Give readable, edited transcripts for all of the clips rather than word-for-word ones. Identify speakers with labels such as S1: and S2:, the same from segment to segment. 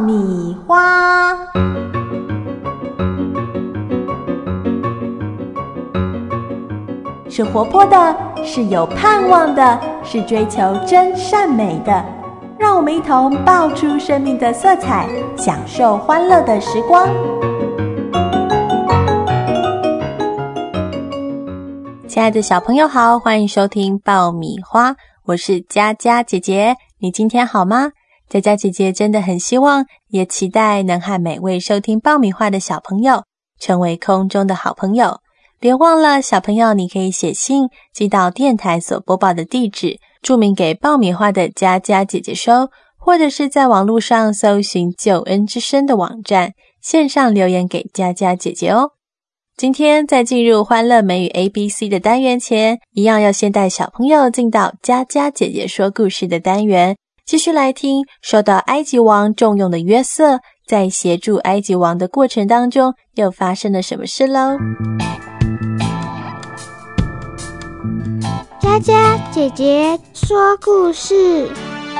S1: 米花。是活泼的，是有盼望的，是追求真善美的。让我们一同爆出生命的色彩，享受欢乐的时光。亲爱的小朋友好，欢迎收听爆米花，我是佳佳姐姐。你今天好吗？佳佳姐姐真的很希望，也期待能和每位收听爆米花的小朋友成为空中的好朋友。别忘了，小朋友你可以写信寄到电台所播报的地址，注明给爆米花的佳佳姐姐收，或者是在网络上搜寻救恩之声的网站，线上留言给佳佳姐姐哦。今天在进入欢乐美语 ABC 的单元前，一样要先带小朋友进到佳佳姐姐说故事的单元，继续来听受到埃及王重用的约瑟，在协助埃及王的过程当中又发生了什么事咯。
S2: 佳佳姐姐说故事。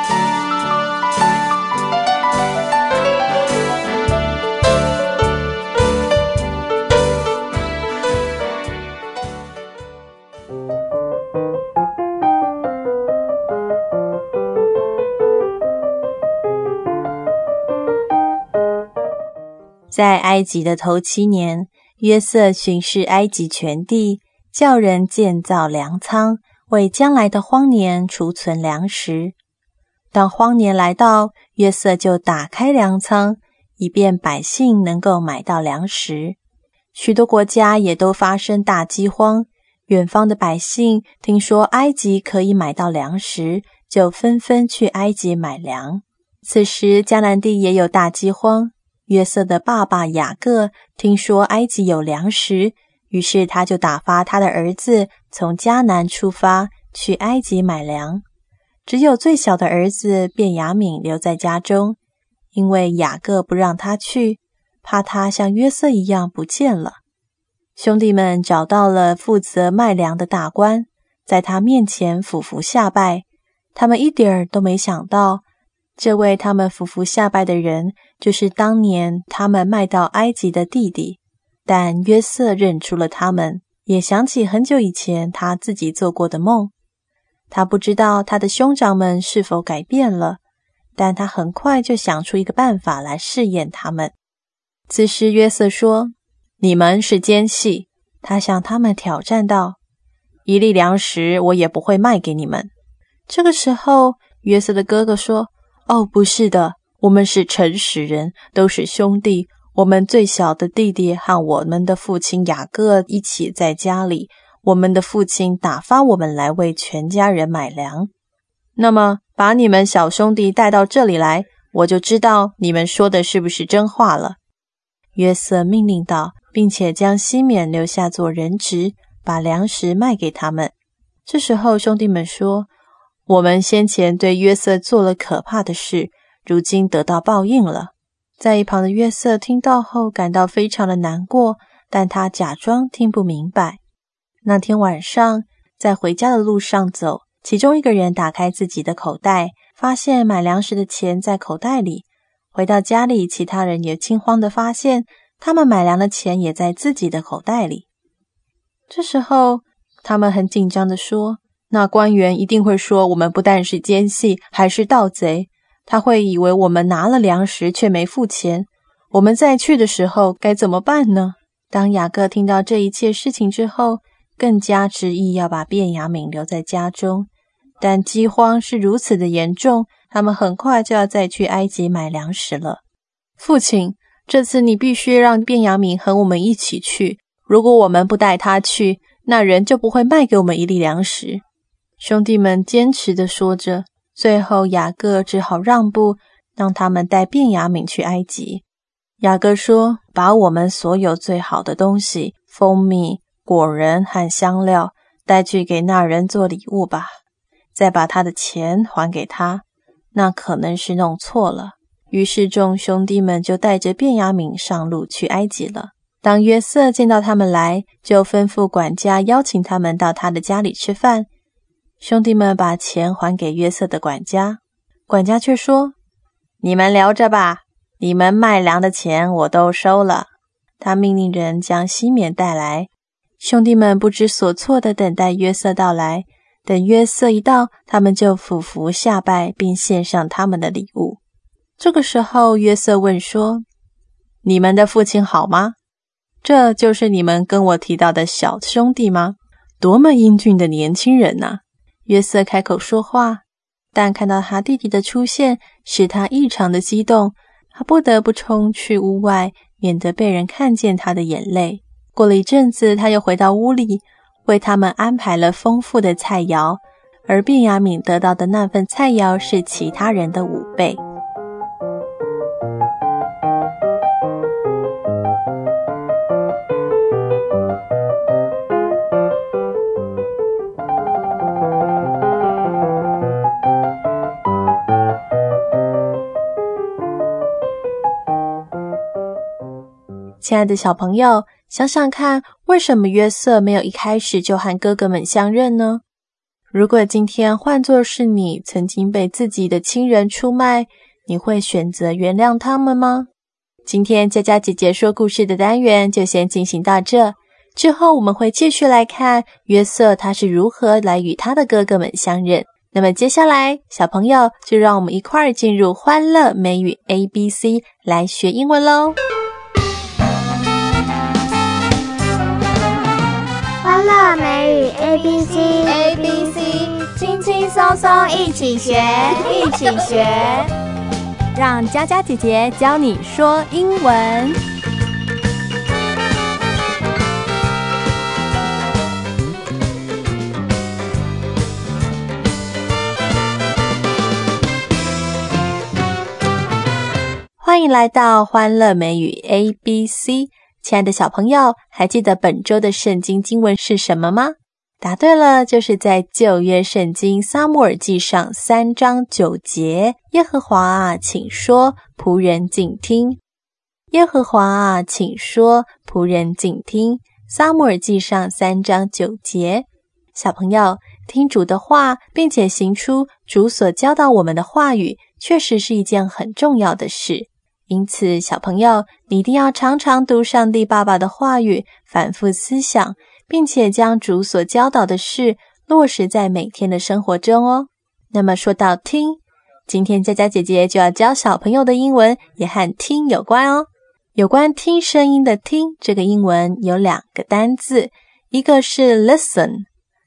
S1: 在埃及的头7年，约瑟巡视埃及全地，叫人建造粮仓，为将来的荒年储存粮食。当荒年来到，约瑟就打开粮仓，以便百姓能够买到粮食。许多国家也都发生大饥荒，远方的百姓听说埃及可以买到粮食，就纷纷去埃及买粮。此时迦南地也有大饥荒，约瑟的爸爸雅各听说埃及有粮食，于是他就打发他的儿子从迦南出发，去埃及买粮。只有最小的儿子便雅悯留在家中，因为雅各不让他去，怕他像约瑟一样不见了。兄弟们找到了负责卖粮的大官，在他面前俯伏下拜。他们一点儿都没想到，这位他们俯伏下拜的人，就是当年他们卖到埃及的弟弟。但约瑟认出了他们，也想起很久以前他自己做过的梦。他不知道他的兄长们是否改变了，但他很快就想出一个办法来试验他们。此时约瑟说：“你们是奸细。”他向他们挑战道：“一粒粮食我也不会卖给你们。”这个时候，约瑟的哥哥说：“哦，不是的，我们是诚实人，都是兄弟。我们最小的弟弟和我们的父亲雅各一起在家里，我们的父亲打发我们来为全家人买粮。那么，把你们小兄弟带到这里来，我就知道你们说的是不是真话了。”约瑟命令道，并且将西缅留下做人质，把粮食卖给他们。这时候兄弟们说：“我们先前对约瑟做了可怕的事，如今得到报应了。”在一旁的约瑟听到后感到非常的难过，但他假装听不明白。那天晚上，在回家的路上走，其中一个人打开自己的口袋，发现买粮食的钱在口袋里。回到家里，其他人也惊慌地发现，他们买粮的钱也在自己的口袋里。这时候，他们很紧张地说：“那官员一定会说我们不但是奸细，还是盗贼。他会以为我们拿了粮食却没付钱，我们再去的时候该怎么办呢？”当雅各听到这一切事情之后，更加执意要把便雅悯留在家中。但饥荒是如此的严重，他们很快就要再去埃及买粮食了。父亲，这次你必须让便雅悯和我们一起去，如果我们不带他去，那人就不会卖给我们一粒粮食。兄弟们坚持地说着，最后雅各只好让步，让他们带便雅悯去埃及。雅各说：“把我们所有最好的东西，蜂蜜、果仁和香料带去给那人做礼物吧，再把他的钱还给他。那可能是弄错了。”于是众兄弟们就带着便雅悯上路去埃及了。当约瑟见到他们来，就吩咐管家邀请他们到他的家里吃饭。兄弟们把钱还给约瑟的管家，管家却说：“你们留着吧， 你们卖粮的钱我都收了。他命令人将西缅带来，兄弟们不知所措地等待约瑟到来。等约瑟一到，他们就俯伏下拜，并献上他们的礼物。这个时候，约瑟问说：你们的父亲好吗？这就是你们跟我提到的小兄弟吗？多么英俊的年轻人啊！约瑟开口说话，但看到他弟弟的出现，使他异常的激动，他不得不冲去屋外，免得被人看见他的眼泪。过了一阵子，他又回到屋里，为他们安排了丰富的菜肴，而便雅悯得到的那份菜肴是其他人的5倍。亲爱的小朋友，想想看，为什么约瑟没有一开始就和哥哥们相认呢？如果今天换作是你曾经被自己的亲人出卖，你会选择原谅他们吗？今天佳佳姐姐说故事的单元就先进行到这，之后我们会继续来看约瑟他是如何来与他的哥哥们相认。那么接下来，小朋友就让我们一块儿进入欢乐美语 ABC 来学英文咯。
S2: 欢乐美语 ABC， 轻轻松松一起学，一起学，
S1: 让佳佳姐姐教你说英文。欢迎来到欢乐美语 ABC。亲爱的小朋友，还记得本周的圣经经文是什么吗？答对了，就是在旧约圣经撒母耳记上3章9节，耶和华啊，请说，仆人静听。耶和华啊，请说，仆人静听。撒母耳记上3章9节。小朋友，听主的话，并且行出主所教导我们的话语，确实是一件很重要的事。因此，小朋友，你一定要常常读上帝爸爸的话语，反复思想，并且将主所教导的事落实在每天的生活中哦。那么说到听，今天佳佳姐姐就要教小朋友的英文也和听有关哦。有关听声音的听，这个英文有2个单字，一个是 listen，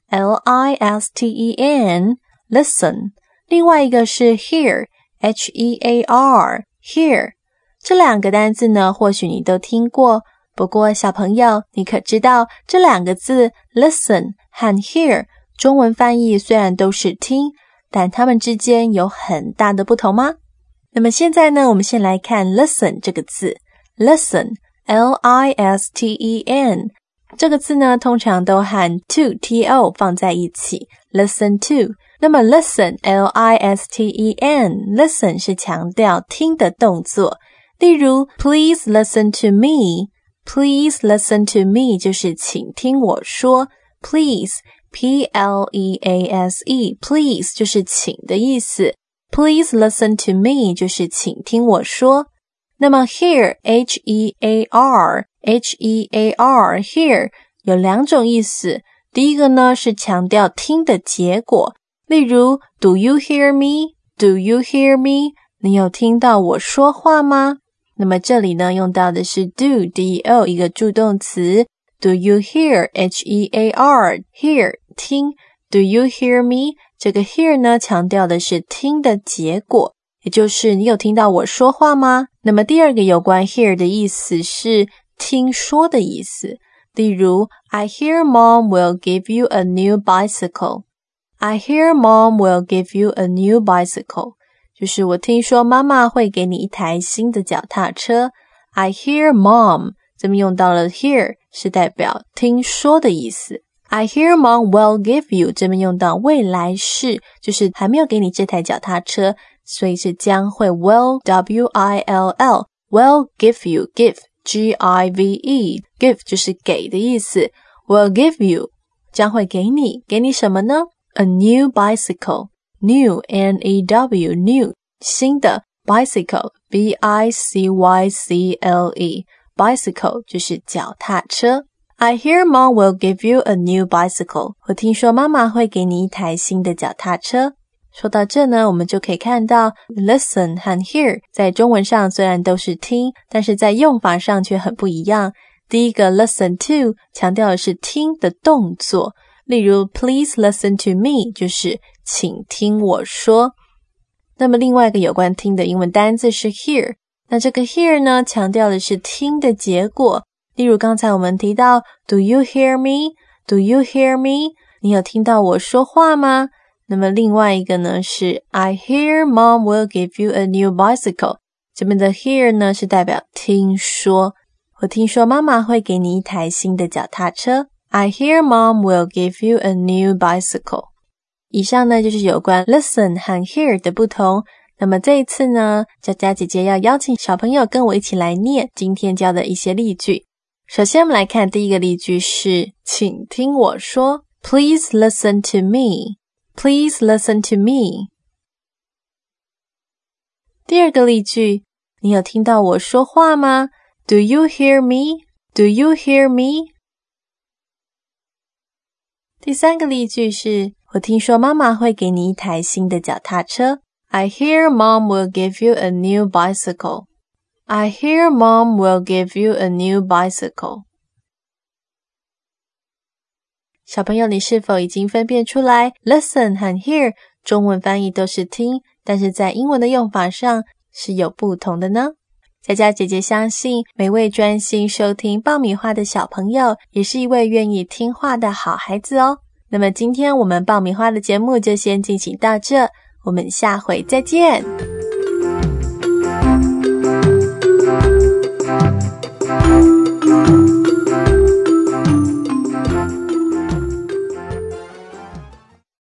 S1: L-I-S-T-E-N， listen， 另外一个是 hear， H-E-A-R， hear。这2个单字呢，或许你都听过，不过小朋友，你可知道这2个字 listen 和 hear 中文翻译虽然都是听，但它们之间有很大的不同吗？那么现在呢，我们先来看 listen 这个字。 listen， L-I-S-T-E-N， 这个字呢，通常都和 to T-O 放在一起， listen to。那么 listen， L-I-S-T-E-N， listen 是强调听的动作。例如 Please listen to me， Please listen to me 就是请听我说。 Please， P-L-E-A-S-E， Please 就是请的意思。 Please listen to me 就是请听我说。那么 hear， H-E-A-R， H-E-A-R hear 有2种意思。第一个呢，是强调听的结果，例如 Do you hear me？ Do you hear me？ 你有听到我说话吗？那么这里呢，用到的是 do D-O 一个助动词。 Do you hear H-E-A-R hear 听。 Do you hear me 这个 hear 呢，强调的是听的结果，也就是你有听到我说话吗？那么第2个有关 hear 的意思是听说的意思。例如 I hear mom will give you a new bicycle， I hear mom will give you a new bicycle，就是我听说妈妈会给你一台新的脚踏车。 I hear mom 这边用到了 hear 是代表听说的意思。 I hear mom will give you 这边用到未来式，就是还没有给你这台脚踏车，所以是将会 will W-I-L-L will give you give G-I-V-E give 就是给的意思。 will give you 将会给你，给你什么呢？ A new bicycle，New, N-E-W, new 新的 bicycle B-I-C-Y-C-L-E bicycle 就是脚踏车。I hear mom will give you a new bicycle 我听说妈妈会给你一台新的脚踏车。说到这呢，我们就可以看到 listen 和 hear 在中文上虽然都是听，但是在用法上却很不一样。第一个 listen to 强调的是听的动作，例如 please listen to me 就是请听我说。那么另外一个有关听的英文单字是 hear， 那这个 hear 呢强调的是听的结果，例如刚才我们提到 Do you hear me? Do you hear me? 你有听到我说话吗？那么另外一个呢是 I hear mom will give you a new bicycle 这边的 hear 呢是代表听说，我听说妈妈会给你一台新的脚踏车。I hear mom will give you a new bicycle 以上呢就是有关 listen 和 hear 的不同。那么这一次呢，佳佳姐姐要邀请小朋友跟我一起来念今天教的一些例句。首先我们来看第一个例句是请听我说 Please listen to me Please listen to me 第二个例句你有听到我说话吗 Do you hear me? Do you hear me? 第三个例句是我听说妈妈会给你一台新的脚踏车 I hear mom will give you a new bicycle. I hear mom will give you a new bicycle. 小朋友，你是否已经分辨出来 listen 和 hear 中文翻译都是听，但是在英文的用法上是有不同的呢？佳佳姐姐相信每位专心收听爆米花的小朋友也是一位愿意听话的好孩子哦。那么今天我们爆米花的节目就先进行到这，我们下回再见。